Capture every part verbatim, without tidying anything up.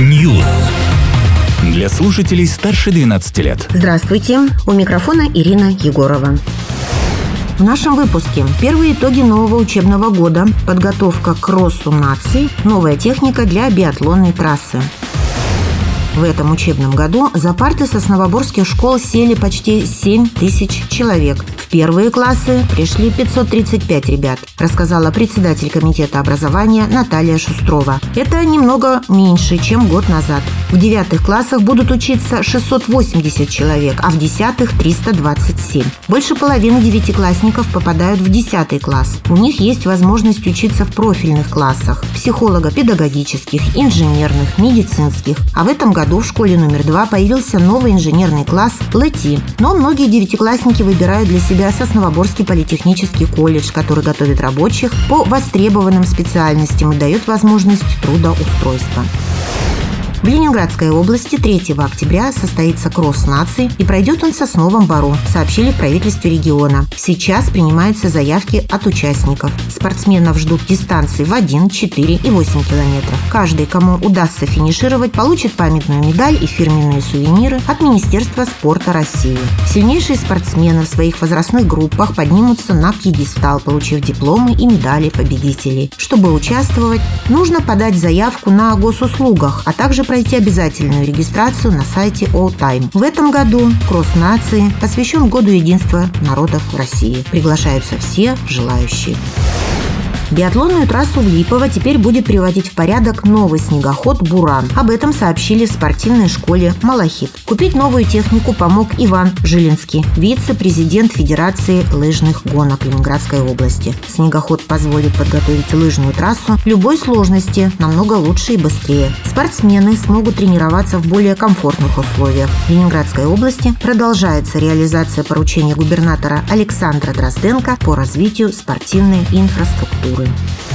News. Для слушателей старше двенадцати лет. Здравствуйте, у микрофона Ирина Егорова. В нашем выпуске первые итоги нового учебного года, подготовка к кроссу наций, новая техника для биатлонной трассы. В этом учебном году за парты сосновоборских школ сели почти семь тысяч человек. В первые классы пришли пятьсот тридцать пять ребят, рассказала председатель комитета образования Наталья Шустрова. Это немного меньше, чем год назад. В девятых классах будут учиться шестьсот восемьдесят человек, а в десятых – триста двадцать семь. Больше половины девятиклассников попадают в десятый класс. У них есть возможность учиться в профильных классах – психолого-педагогических, инженерных, медицинских. А в этом году в школе номер два появился новый инженерный класс ЛЭТИ. Но многие девятиклассники выбирают для себя Сосновоборский политехнический колледж, который готовит рабочих по востребованным специальностям и дает возможность трудоустройства. В Ленинградской области третьего октября состоится кросс наций, и пройдет он в Сосновом Бору, сообщили в правительстве региона. Сейчас принимаются заявки от участников. Спортсменов ждут дистанции в один, четыре и восемь километров. Каждый, кому удастся финишировать, получит памятную медаль и фирменные сувениры от Министерства спорта России. Сильнейшие спортсмены в своих возрастных группах поднимутся на пьедестал, получив дипломы и медали победителей. Чтобы участвовать, нужно подать заявку на госуслугах, а также пройти обязательную регистрацию на сайте All Time. В этом году кросс нации посвящен Году единства народов России. Приглашаются все желающие. Биатлонную трассу в Липово теперь будет приводить в порядок новый снегоход «Буран». Об этом сообщили в спортивной школе «Малахит». Купить новую технику помог Иван Жилинский, вице-президент Федерации лыжных гонок Ленинградской области. Снегоход позволит подготовить лыжную трассу любой сложности намного лучше и быстрее. Спортсмены смогут тренироваться в более комфортных условиях. В Ленинградской области продолжается реализация поручения губернатора Александра Дрозденко по развитию спортивной инфраструктуры.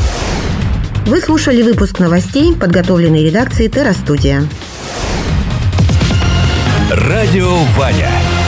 Вы слушали выпуск новостей, подготовленный редакцией Терра Студия. Радио Ваня.